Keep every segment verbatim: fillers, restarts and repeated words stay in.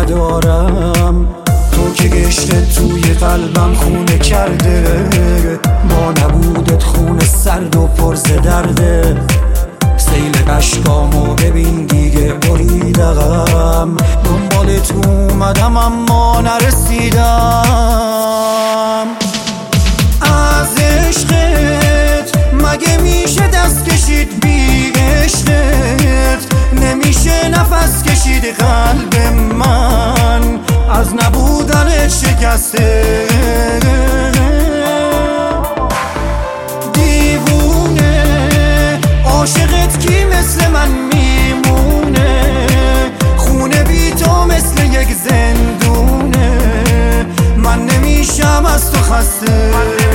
ندارم. تو که گشت توی قلبم خونه کرده، با نبودت خونه سرد و پرز درده. سیل اشکامو ببین دیگه بریدم، دنبالت اومدم اما نرسیدم. از عشقت مگه میشه دست کشید، بی عشقت نمیشه نفس کشید. قلب من از نبودنت شکسته، دیوونه عاشقت کی مثل من میمونه. خونه بی تو مثل یک زندونه، من نمیشم از تو خسته.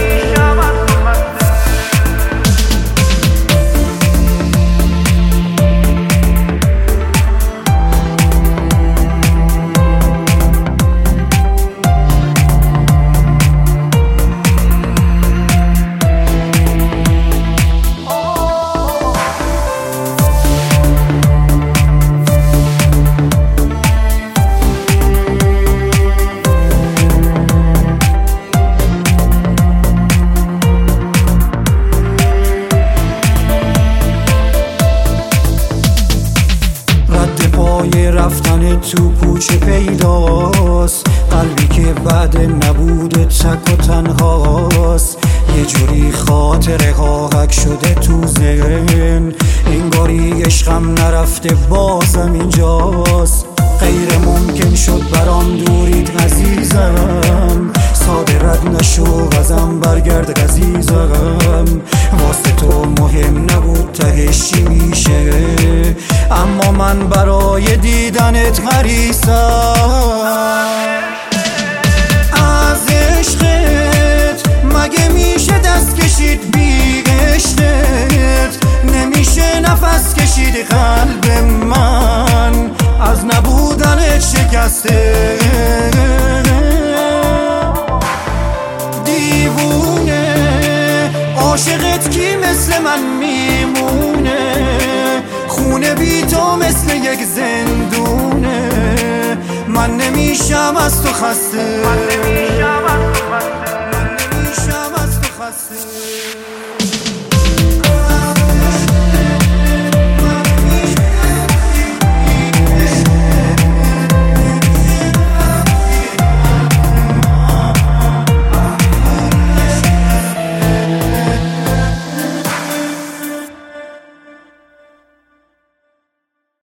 رفتن تو کوچه پیداست، قلبی که بعد نبوده تک و تنهاست. یه جوری خاطره ها حک شده تو ذهن، انگاری عشقم نرفته بازم اینجاست. غیر ممکن شد برام دوریت عزیزم، ساده رد نشو ازم برگرد عزیزم. واسه تو مهم نبود تهش چی میشه، اما من برای دیدنت حریصم. از عشقت مگه میشه دست کشید، بی عشقت نمیشه نفس کشید. قلب من از نبودنت شکسته، دیوونه عاشقت کی مثل من میمونه. خونه بی تو مثل یک زندونه، من نمیشم از تو خسته. من نمیشم از تو خسته.